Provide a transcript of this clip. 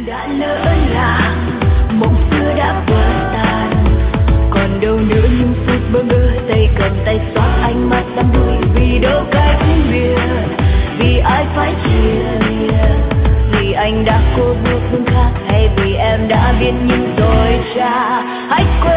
đã lỡ làng, mộng xưa đã vỡ tan, còn đâu nữa những phút bơ ngơ, tay cầm tay xóa ánh mắt đắm đuối, vì đâu cách biệt, vì ai phải chia lìa, vì anh đã cố bước hướng khác, hay vì em đã biết những dối trá. Hãy quên